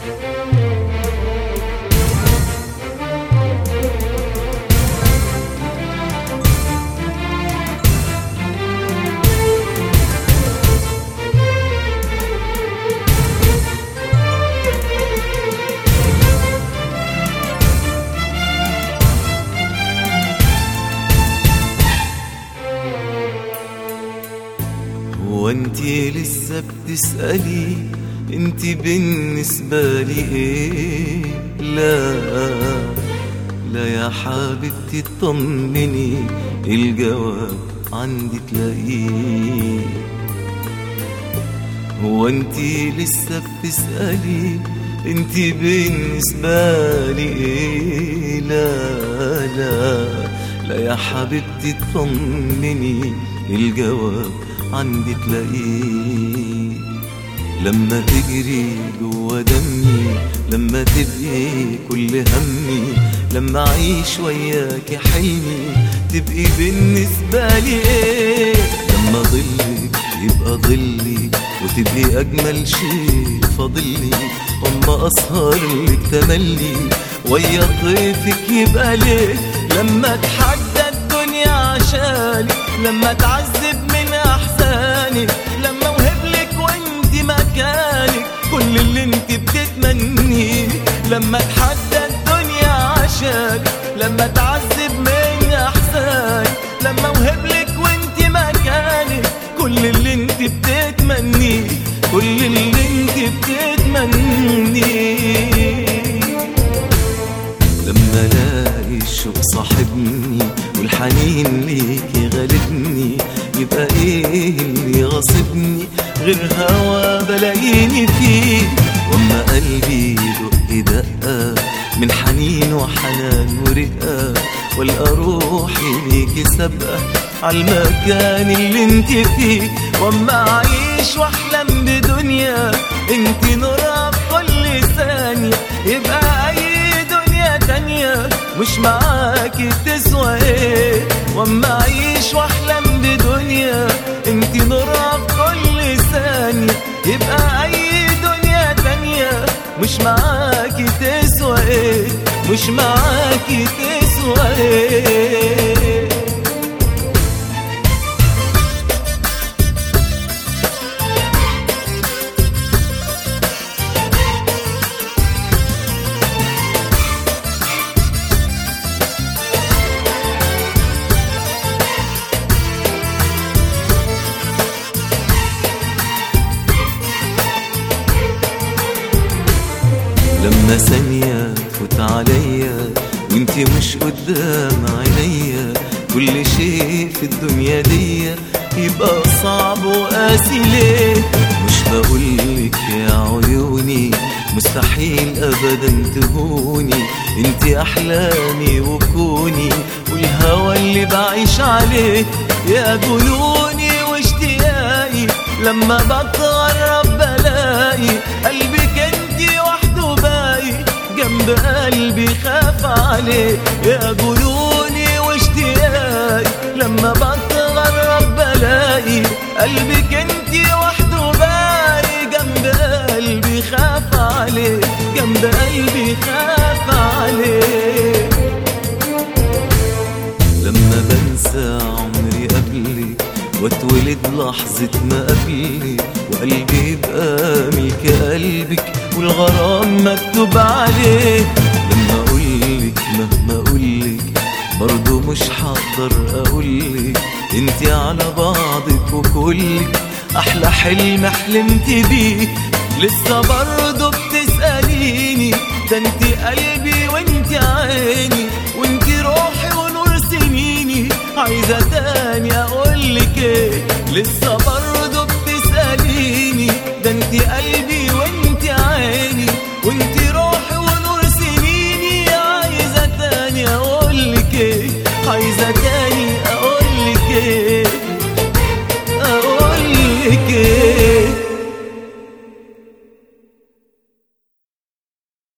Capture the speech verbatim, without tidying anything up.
وانتي لسه بتسألي انتي بالنسبة لي ايه؟ لا لا يا حبيبتي اطمني، الجواب عندي تلاقيه. هو انتي لسه بتسألي انتي بالنسبة لي ايه؟ لا لا لا يا حبيبتي اطمني، الجواب عندي تلاقيه. لما تجري جوا دمي، لما تبقي كل همي، لما اعيش وياكي حلمي، تبقي بالنسبة لي ايه؟ لما ظلك يبقى ظلي، وتبقي اجمل شيء فاضلي، اما اسهر لك تملي، ويا طيفك يبقى ليه؟ لما اتحدى الدنيا عشاني، لما اتعذب من احزاني، لما اوهبلك وانت مكانك كل اللي انت بتتمنيه. لما اتحدى الدنيا عشاني، لما اتعذب من احزاني، لما اوهبلك وانت مكانك كل اللي انت بتتمنيه، كل اللي انت بتتمنيه. لما الاقي الشوق صاحبني والحنين ليكي غالبني، يبقى ايه اللي غاصبني غير هوا بلاقيني فيه؟ واما قلبي يدق دقة من حنين وحنان ورقة، والقى روحي ليكي سابقة عالمكان اللي انت فيه. واما اعيش واحلم بدنيا انت نورها في كل ثانية، يبقى اي دنيا تانية مش معاكي تسوى ايه؟ واما اعيش واحلم بدنيا انت نورها في كل ثانية، يبقى اي دنيا تانية مش معاكي تسوى ايه؟ مش معاكي تسوى ايه؟ لما ثانية تفوت عليا وانتي مش قدام عينيا، كل شيء في الدنيا دي يبقى صعب وقاسي ليه؟ مش بقولك يا عيوني مستحيل ابدا تهوني، انتي احلامي وكوني والهوى اللي بعيش عليه. يا جنوني واشتياقي لما بتغرب بلاقي قلبك انتي وحده باقي جنب قلبي خاف عليه. يا جنوني واشتياقي لما بتغرب بلاقي قلبك انتي وحده باقي جنب قلبي خاف عليه، جنب قلبي خاف عليه. لما بنسى عمري قبلك واتولد لحظة ما قبلك، وقلبي يبقى ملك قلبك والغرام مكتوب عليه. لما اقولك مهما اقولك برضو مش هقدر اقولك، انتي على بعضك وكلك احلى حلم حلمت بيه. لسه برضو بتسأليني، ده انتي قلبي وانتي عيني وانتي روحي ونور سنيني، عايزة تاني اقولك ايه؟ لسه برضو بتسأليني، ده انتي قلبي وانتي عيني وانتي روحي ونور سنيني، عايزة تاني اقولك ايه؟ عايزة تاني